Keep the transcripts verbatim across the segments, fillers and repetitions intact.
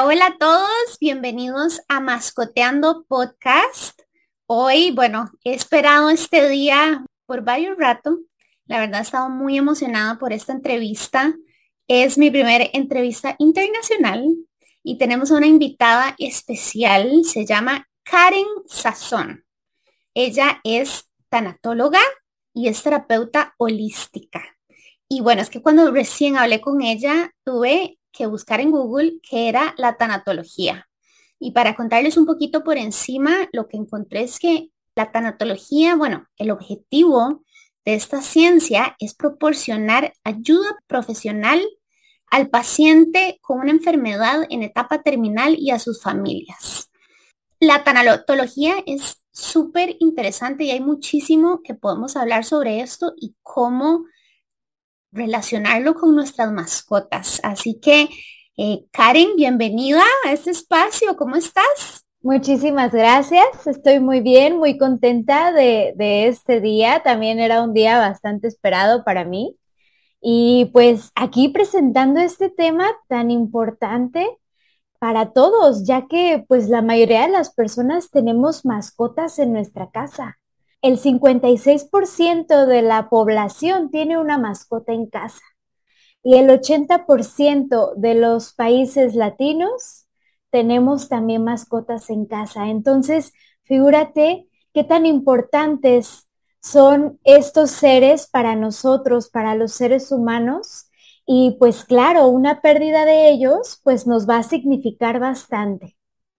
Hola a todos, bienvenidos a Mascoteando Podcast. Hoy, bueno, he esperado este día por varios rato. La verdad, he estado muy emocionada por esta entrevista. Es mi primera entrevista internacional y tenemos a una invitada especial. Se llama Karen Sazón. Ella es tanatóloga y es terapeuta holística. Y bueno, es que cuando recién hablé con ella, tuve que buscar en Google qué era la tanatología. Y para contarles un poquito por encima, lo que encontré es que la tanatología, bueno, el objetivo de esta ciencia es proporcionar ayuda profesional al paciente con una enfermedad en etapa terminal y a sus familias. La tanatología es súper interesante y hay muchísimo que podemos hablar sobre esto y cómo relacionarlo con nuestras mascotas. Así que, eh, Karen, bienvenida a este espacio. ¿Cómo estás? Muchísimas gracias, estoy muy bien, muy contenta de, de este día. También era un día bastante esperado para mí. Y pues aquí presentando este tema tan importante para todos, ya que pues la mayoría de las personas tenemos mascotas en nuestra casa. El cincuenta y seis por ciento de la población tiene una mascota en casa y el ochenta por ciento de los países latinos tenemos también mascotas en casa. Entonces, figúrate qué tan importantes son estos seres para nosotros, para los seres humanos. Y pues claro, una pérdida de ellos pues nos va a significar bastante.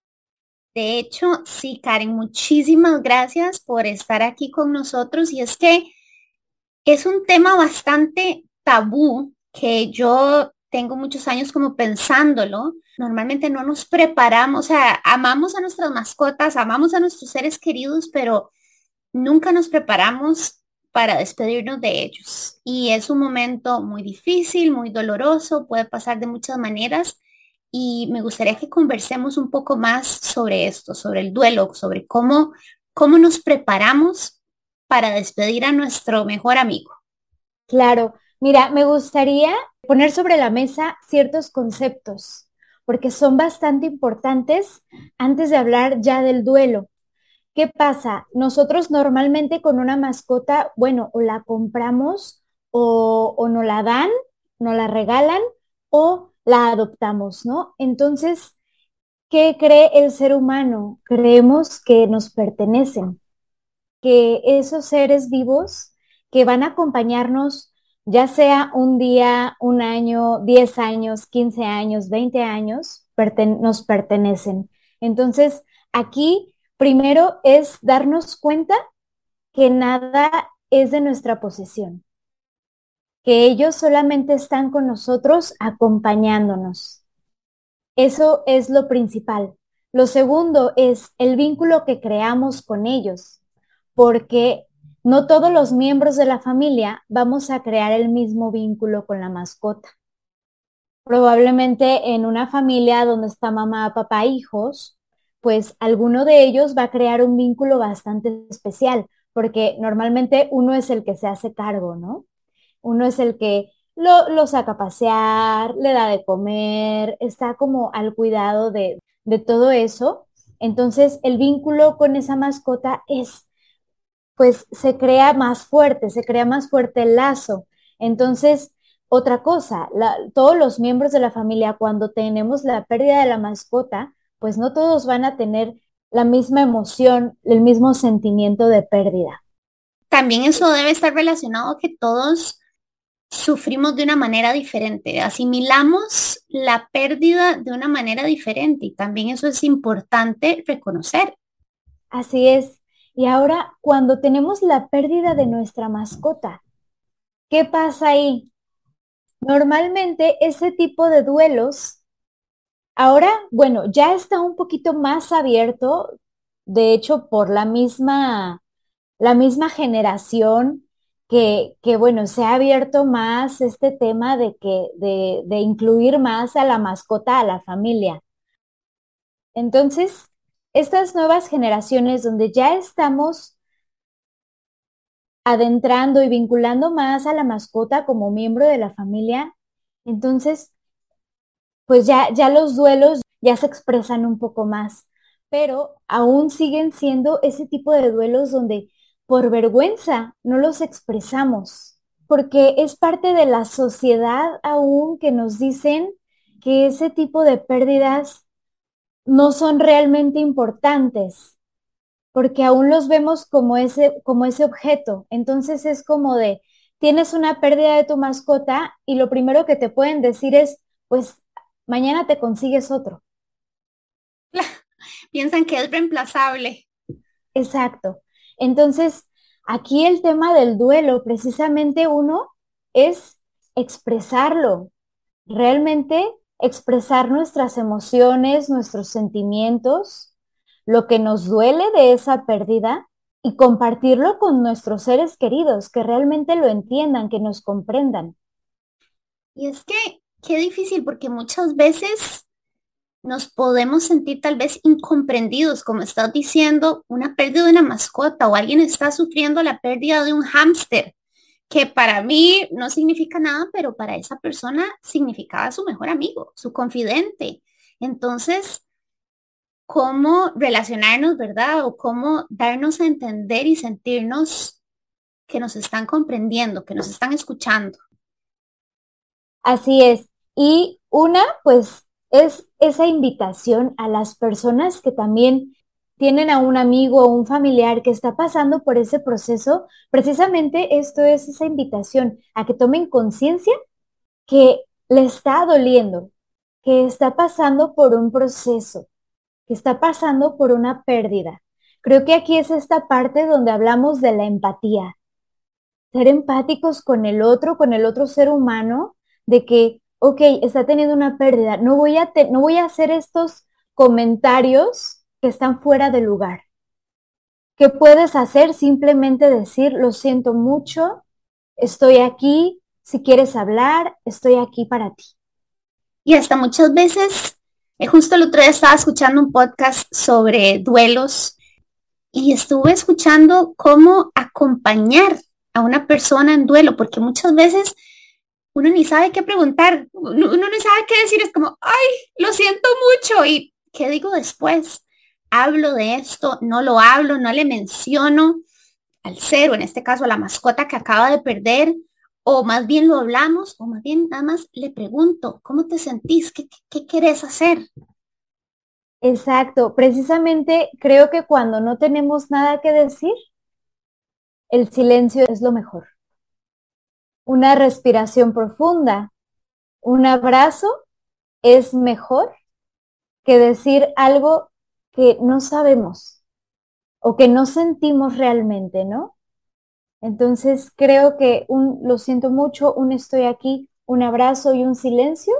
De hecho, sí, Karen, muchísimas gracias por estar aquí con nosotros. Y es que es un tema bastante tabú que yo tengo muchos años como pensándolo. Normalmente no nos preparamos, o sea, amamos a nuestras mascotas, amamos a nuestros seres queridos, pero nunca nos preparamos para despedirnos de ellos. Y es un momento muy difícil, muy doloroso, puede pasar de muchas maneras. Y me gustaría que conversemos un poco más sobre esto, sobre el duelo, sobre cómo, cómo nos preparamos para despedir a nuestro mejor amigo. Claro, mira, me gustaría poner sobre la mesa ciertos conceptos, porque son bastante importantes antes de hablar ya del duelo. ¿Qué pasa? Nosotros normalmente con una mascota, bueno, o la compramos o, o nos la dan, nos la regalan o la adoptamos, ¿no? Entonces, ¿qué cree el ser humano? Creemos que nos pertenecen, que esos seres vivos que van a acompañarnos, ya sea un día, un año, diez años, quince años, veinte años, perten- nos pertenecen. Entonces, aquí primero es darnos cuenta que nada es de nuestra posesión, que ellos solamente están con nosotros acompañándonos. Eso es lo principal. Lo segundo es el vínculo que creamos con ellos, porque no todos los miembros de la familia vamos a crear el mismo vínculo con la mascota. Probablemente en una familia donde está mamá, papá, hijos, pues alguno de ellos va a crear un vínculo bastante especial, porque normalmente uno es el que se hace cargo, ¿no? Uno es el que lo, lo saca a pasear, le da de comer, está como al cuidado de, de todo eso. Entonces, el vínculo con esa mascota es, pues, se crea más fuerte, se crea más fuerte el lazo. Entonces, otra cosa, la- todos los miembros de la familia, cuando tenemos la pérdida de la mascota, pues no todos van a tener la misma emoción, el mismo sentimiento de pérdida. También eso debe estar relacionado a que todos sufrimos de una manera diferente, asimilamos la pérdida de una manera diferente y también eso es importante reconocer. Así es. Y ahora, cuando tenemos la pérdida de nuestra mascota, ¿qué pasa ahí? Normalmente ese tipo de duelos, ahora, bueno, ya está un poquito más abierto, de hecho, por la misma, la misma generación que, que, bueno, se ha abierto más este tema de que, de, de incluir más a la mascota a la familia. Entonces, estas nuevas generaciones donde ya estamos adentrando y vinculando más a la mascota como miembro de la familia, entonces, pues ya, ya los duelos ya se expresan un poco más, pero aún siguen siendo ese tipo de duelos donde por vergüenza no los expresamos, porque es parte de la sociedad aún que nos dicen que ese tipo de pérdidas no son realmente importantes, porque aún los vemos como ese, como ese objeto. Entonces es como de, tienes una pérdida de tu mascota y lo primero que te pueden decir es, pues mañana te consigues otro. Piensan que es reemplazable. Exacto. Entonces, aquí el tema del duelo, precisamente uno es expresarlo, realmente expresar nuestras emociones, nuestros sentimientos, lo que nos duele de esa pérdida y compartirlo con nuestros seres queridos, que realmente lo entiendan, que nos comprendan. Y es que, qué difícil, porque muchas veces nos podemos sentir tal vez incomprendidos, como estás diciendo, una pérdida de una mascota o alguien está sufriendo la pérdida de un hámster, que para mí no significa nada, pero para esa persona significaba su mejor amigo, su confidente. Entonces, ¿cómo relacionarnos, verdad? O cómo darnos a entender y sentirnos que nos están comprendiendo, que nos están escuchando. Así es. Y una, pues, es esa invitación a las personas que también tienen a un amigo o un familiar que está pasando por ese proceso. Precisamente esto es esa invitación a que tomen conciencia que le está doliendo, que está pasando por un proceso, que está pasando por una pérdida. Creo que aquí es esta parte donde hablamos de la empatía, ser empáticos con el otro, con el otro ser humano, de que, ok, está teniendo una pérdida, no voy a, te- no voy a hacer estos comentarios que están fuera de lugar. ¿Qué puedes hacer? Simplemente decir, lo siento mucho, estoy aquí, si quieres hablar, estoy aquí para ti. Y hasta muchas veces, eh, justo el otro día estaba escuchando un podcast sobre duelos y estuve escuchando cómo acompañar a una persona en duelo, porque muchas veces uno ni sabe qué preguntar, uno, uno ni sabe qué decir, es como, ay, lo siento mucho, y ¿qué digo después? Hablo de esto, no lo hablo, no le menciono al ser, o en este caso a la mascota que acaba de perder, o más bien lo hablamos, o más bien nada más le pregunto, ¿cómo te sentís? ¿Qué, qué, qué querés hacer? Exacto, precisamente creo que cuando no tenemos nada que decir, el silencio es lo mejor. Una respiración profunda, un abrazo es mejor que decir algo que no sabemos o que no sentimos realmente, ¿no? Entonces creo que un lo siento mucho, un estoy aquí, un abrazo y un silencio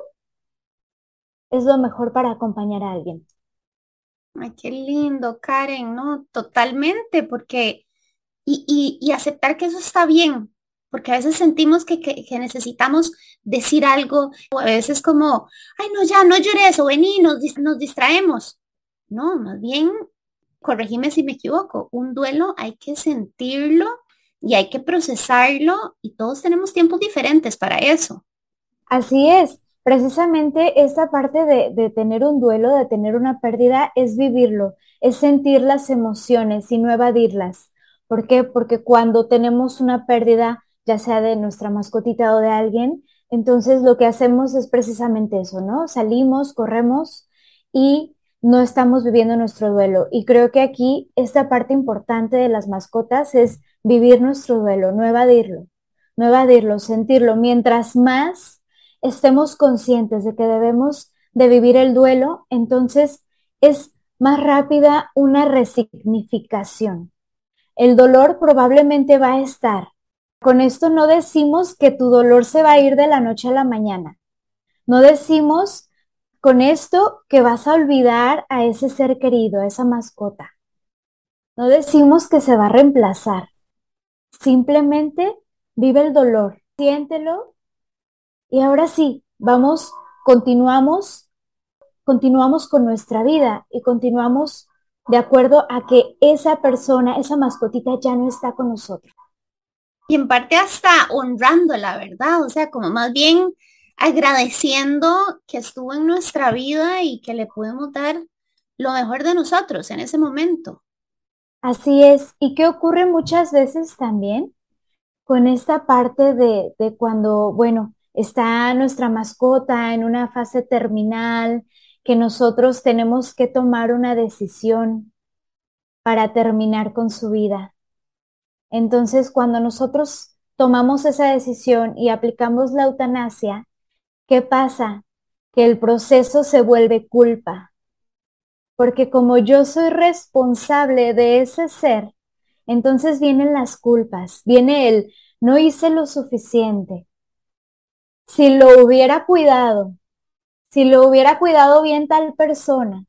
es lo mejor para acompañar a alguien. Ay, qué lindo, Karen, ¿no? Totalmente, porque, y, y, y aceptar que eso está bien, porque a veces sentimos que, que, que necesitamos decir algo, o a veces como, ay, no, ya, no llores, o vení, nos, dis- nos distraemos. No, más bien, corregime si me equivoco, un duelo hay que sentirlo y hay que procesarlo y todos tenemos tiempos diferentes para eso. Así es, precisamente esta parte de, de tener un duelo, de tener una pérdida, es vivirlo, es sentir las emociones y no evadirlas. ¿Por qué? Porque cuando tenemos una pérdida, ya sea de nuestra mascotita o de alguien, entonces lo que hacemos es precisamente eso, ¿no? Salimos, corremos y no estamos viviendo nuestro duelo. Y creo que aquí esta parte importante de las mascotas es vivir nuestro duelo, no evadirlo, no evadirlo, sentirlo. Mientras más estemos conscientes de que debemos de vivir el duelo, entonces es más rápida una resignificación. El dolor probablemente va a estar. Con esto no decimos que tu dolor se va a ir de la noche a la mañana. No decimos con esto que vas a olvidar a ese ser querido, a esa mascota. No decimos que se va a reemplazar. Simplemente vive el dolor, siéntelo y ahora sí, vamos, continuamos, continuamos con nuestra vida y continuamos de acuerdo a que esa persona, esa mascotita ya no está con nosotros. Y en parte hasta honrando la verdad, o sea, como más bien agradeciendo que estuvo en nuestra vida y que le pudimos dar lo mejor de nosotros en ese momento. Así es. ¿Y qué ocurre muchas veces también con esta parte de, de cuando, bueno, está nuestra mascota en una fase terminal, que nosotros tenemos que tomar una decisión para terminar con su vida? Entonces, cuando nosotros tomamos esa decisión y aplicamos la eutanasia, ¿qué pasa? Que el proceso se vuelve culpa, porque como yo soy responsable de ese ser, entonces vienen las culpas, viene el no hice lo suficiente. Si lo hubiera cuidado, si lo hubiera cuidado bien tal persona,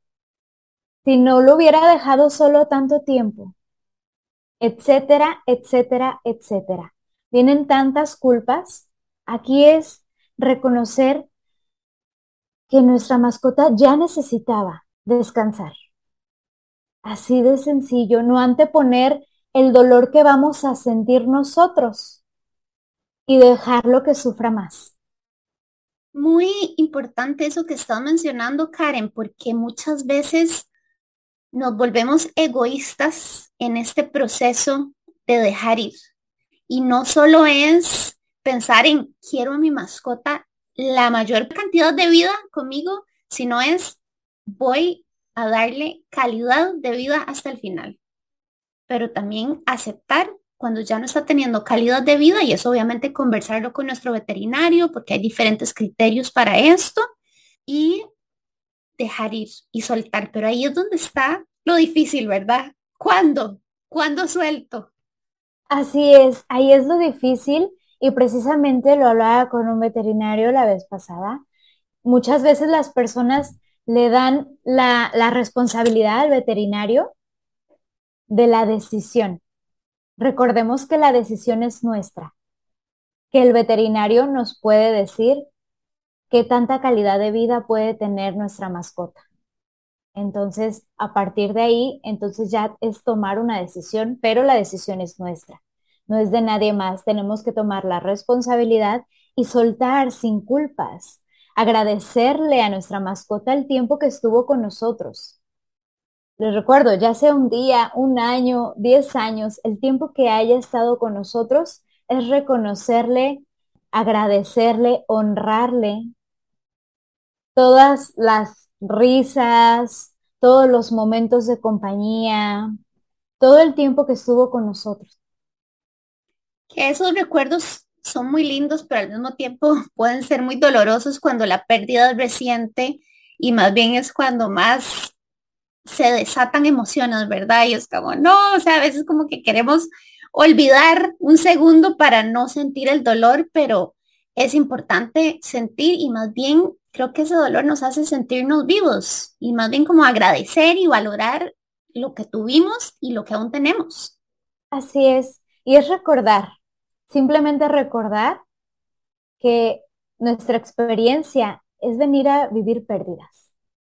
si no lo hubiera dejado solo tanto tiempo, etcétera, etcétera, etcétera. Vienen tantas culpas. Aquí es reconocer que nuestra mascota ya necesitaba descansar. Así de sencillo, no anteponer el dolor que vamos a sentir nosotros y dejarlo que sufra más. Muy importante eso que estás mencionando, Karen, porque muchas veces nos volvemos egoístas en este proceso de dejar ir. Y no solo es pensar en quiero a mi mascota la mayor cantidad de vida conmigo, sino es voy a darle calidad de vida hasta el final. Pero también aceptar cuando ya no está teniendo calidad de vida y eso obviamente conversarlo con nuestro veterinario porque hay diferentes criterios para esto y dejar ir y soltar. Pero ahí es donde está lo difícil, ¿verdad? ¿Cuándo? ¿Cuándo suelto? Así es, ahí es lo difícil y precisamente lo hablaba con un veterinario la vez pasada. Muchas veces las personas le dan la, la responsabilidad al veterinario de la decisión. Recordemos que la decisión es nuestra, que el veterinario nos puede decir qué tanta calidad de vida puede tener nuestra mascota. Entonces, a partir de ahí, entonces ya es tomar una decisión, pero la decisión es nuestra, no es de nadie más. Tenemos que tomar la responsabilidad y soltar sin culpas, agradecerle a nuestra mascota el tiempo que estuvo con nosotros. Les recuerdo, ya sea un día, un año, diez años, el tiempo que haya estado con nosotros es reconocerle, agradecerle, honrarle todas las risas, todos los momentos de compañía, todo el tiempo que estuvo con nosotros. Que esos recuerdos son muy lindos, pero al mismo tiempo pueden ser muy dolorosos cuando la pérdida es reciente y más bien es cuando más se desatan emociones, ¿verdad? Y es como, no, o sea, a veces como que queremos olvidar un segundo para no sentir el dolor, pero es importante sentir y más bien creo que ese dolor nos hace sentirnos vivos y más bien como agradecer y valorar lo que tuvimos y lo que aún tenemos. Así es. Y es recordar, simplemente recordar que nuestra experiencia es venir a vivir pérdidas.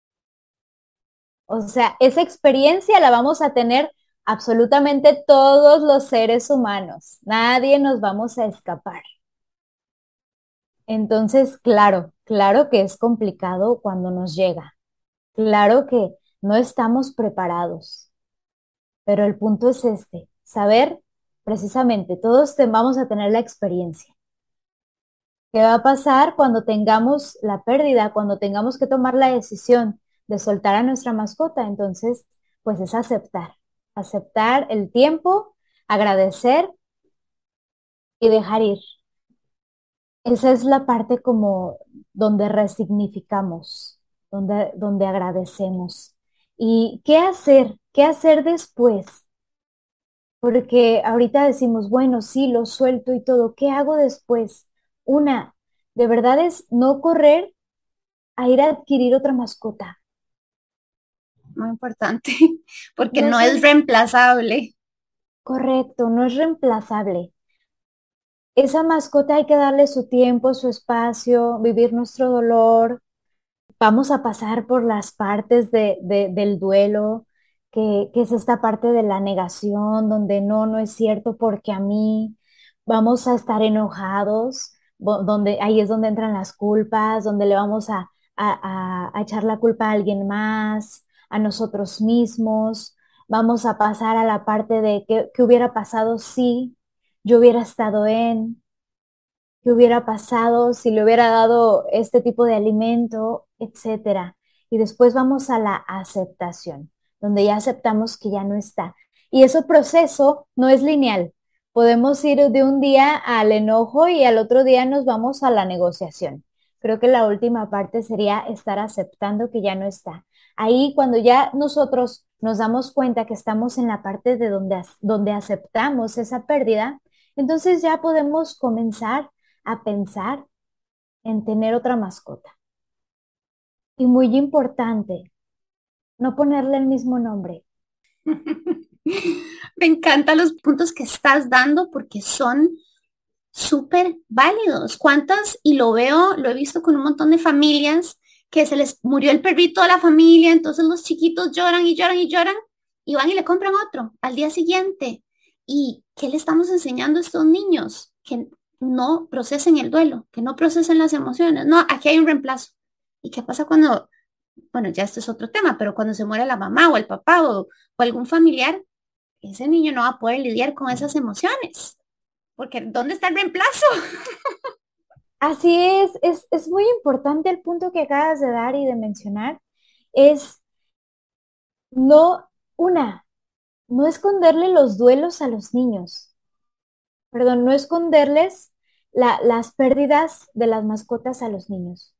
O sea, esa experiencia la vamos a tener absolutamente todos los seres humanos. Nadie nos vamos a escapar. Entonces, claro, claro que es complicado cuando nos llega. Claro que no estamos preparados, pero el punto es este, saber precisamente, todos te, vamos a tener la experiencia. ¿Qué va a pasar cuando tengamos la pérdida, cuando tengamos que tomar la decisión de soltar a nuestra mascota? Entonces, pues es aceptar, aceptar el tiempo, agradecer y dejar ir. Esa es la parte como donde resignificamos, donde, donde agradecemos. ¿Y qué hacer? ¿Qué hacer después? Porque ahorita decimos, bueno, sí, lo suelto y todo. ¿Qué hago después? Una, de verdad es no correr a ir a adquirir otra mascota. Muy importante, porque No no es es rem- reemplazable. correcto, no es reemplazable. Esa mascota hay que darle su tiempo, su espacio, vivir nuestro dolor. Vamos a pasar por las partes de, de- del duelo, que, que es esta parte de la negación, donde no, no es cierto porque a mí vamos a estar enojados, donde ahí es donde entran las culpas, donde le vamos a, a, a, a echar la culpa a alguien más, a nosotros mismos. Vamos a pasar a la parte de qué, qué hubiera pasado si yo hubiera estado en, qué hubiera pasado si le hubiera dado este tipo de alimento, etcétera. Y después vamos a la aceptación, donde ya aceptamos que ya no está. Y ese proceso no es lineal. Podemos ir de un día al enojo y al otro día nos vamos a la negociación. Creo que la última parte sería estar aceptando que ya no está. Ahí cuando ya nosotros nos damos cuenta que estamos en la parte de donde, donde aceptamos esa pérdida, entonces ya podemos comenzar a pensar en tener otra mascota. Y muy importante, no ponerle el mismo nombre. Me encantan los puntos que estás dando porque son súper válidos. ¿Cuántas? Y lo veo, lo he visto con un montón de familias que se les murió el perrito de la familia, entonces los chiquitos lloran y lloran y lloran y van y le compran otro al día siguiente. ¿Y qué le estamos enseñando a estos niños? Que no procesen el duelo, que no procesen las emociones. No, aquí hay un reemplazo. ¿Y qué pasa cuando, bueno, ya este es otro tema, pero cuando se muere la mamá o el papá o, o algún familiar, ese niño no va a poder lidiar con esas emociones? Porque ¿dónde está el reemplazo? Así es, es, es muy importante el punto que acabas de dar y de mencionar. Es no, una, no esconderle los duelos a los niños. Perdón, no esconderles la- las pérdidas de las mascotas a los niños.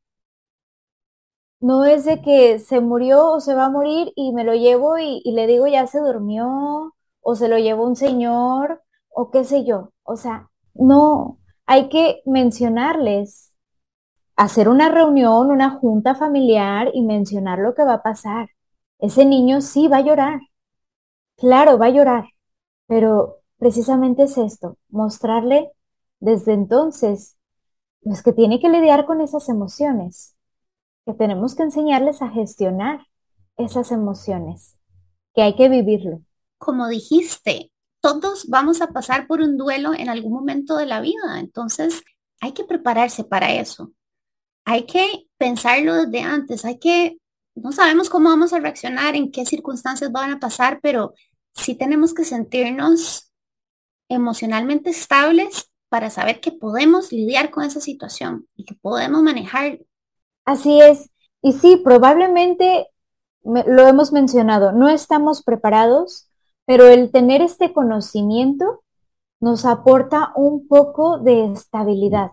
No es de que se murió o se va a morir y me lo llevo y, y le digo ya se durmió o se lo llevó un señor o qué sé yo. O sea, no, hay que mencionarles, hacer una reunión, una junta familiar y mencionar lo que va a pasar. Ese niño sí va a llorar, claro, va a llorar, pero precisamente es esto, mostrarle desde entonces, pues que tiene que lidiar con esas emociones, que tenemos que enseñarles a gestionar esas emociones, que hay que vivirlo. Como dijiste, todos vamos a pasar por un duelo en algún momento de la vida, entonces hay que prepararse para eso. Hay que pensarlo desde antes, hay que, no sabemos cómo vamos a reaccionar, en qué circunstancias van a pasar, pero sí tenemos que sentirnos emocionalmente estables para saber que podemos lidiar con esa situación y que podemos manejar. Así es. Y sí, probablemente me- lo hemos mencionado, no estamos preparados, pero el tener este conocimiento nos aporta un poco de estabilidad,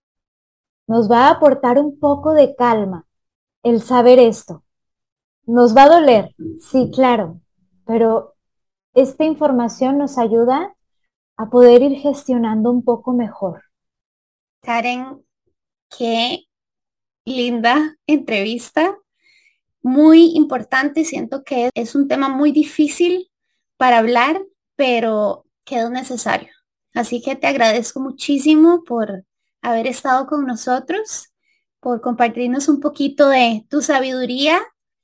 nos va a aportar un poco de calma el saber esto. Nos va a doler, sí, claro, pero esta información nos ayuda a poder ir gestionando un poco mejor. Karen, qué linda entrevista, muy importante. Siento que es un tema muy difícil para hablar, pero quedó necesario. Así que te agradezco muchísimo por haber estado con nosotros, por compartirnos un poquito de tu sabiduría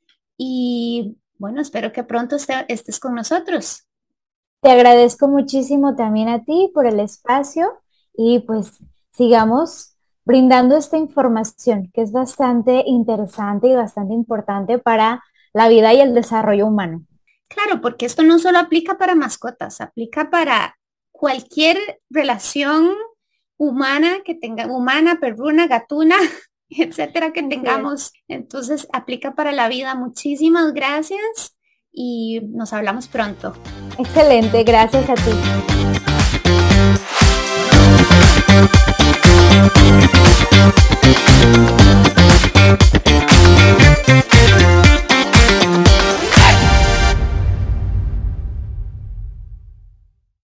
y bueno, espero que pronto esté- estés con nosotros. Te agradezco muchísimo también a ti por el espacio y pues sigamos brindando esta información que es bastante interesante y bastante importante para la vida y el desarrollo humano. Claro, porque esto no solo aplica para mascotas, aplica para cualquier relación humana que tenga, humana, perruna, gatuna, etcétera, que Así es. tengamos. Entonces, aplica para la vida. Muchísimas gracias y nos hablamos pronto. Excelente, gracias a ti.